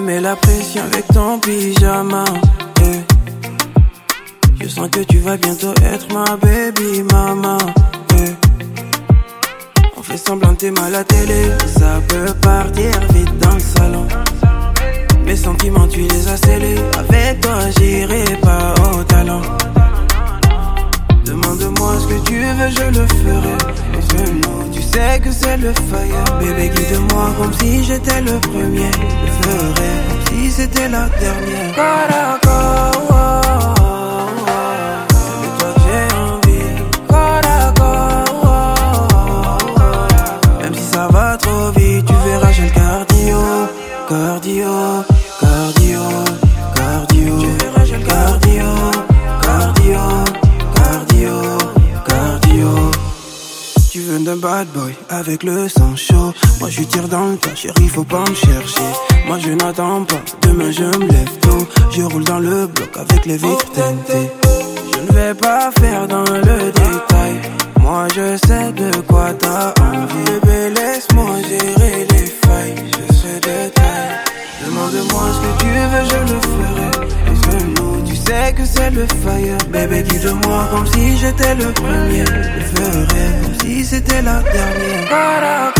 mets la pression avec ton pyjama. Je sens que tu vas bientôt être ma baby mama. On fait semblant que t'es mal à la télé, ça peut partir vite dans le salon. Mes sentiments tu les as scellés, avec toi j'irai pas au talent. Demande-moi ce que tu veux, je le ferai. Entre nous, tu sais que c'est le fire. Bébé, guide-moi comme si j'étais le premier. Je le ferai comme si c'était la dernière. Caracol, c'est de toi que j'ai envie. Caracol, même si ça va trop vite, tu verras, j'ai le cardio. Cardio, cardio, cardio. Tu verras, j'ai le cardio. Cardio. Cardio. Tu veux d'un bad boy avec le sang chaud. Moi je tire dans le tas, chérie faut pas me chercher. Moi je n'attends pas, demain je me lève tôt. Je roule dans le bloc avec les vitres teintées. Je ne vais pas faire dans le détail. Moi je sais de quoi t'as envie. Bébé laisse-moi gérer les failles. Je sais de taille. Demande-moi ce que tu veux, je le ferai. Entre nous, tu sais que c'est le fire. Bébé, guide-moi comme si j'étais le premier. Je le ferai comme si c'était la dernière.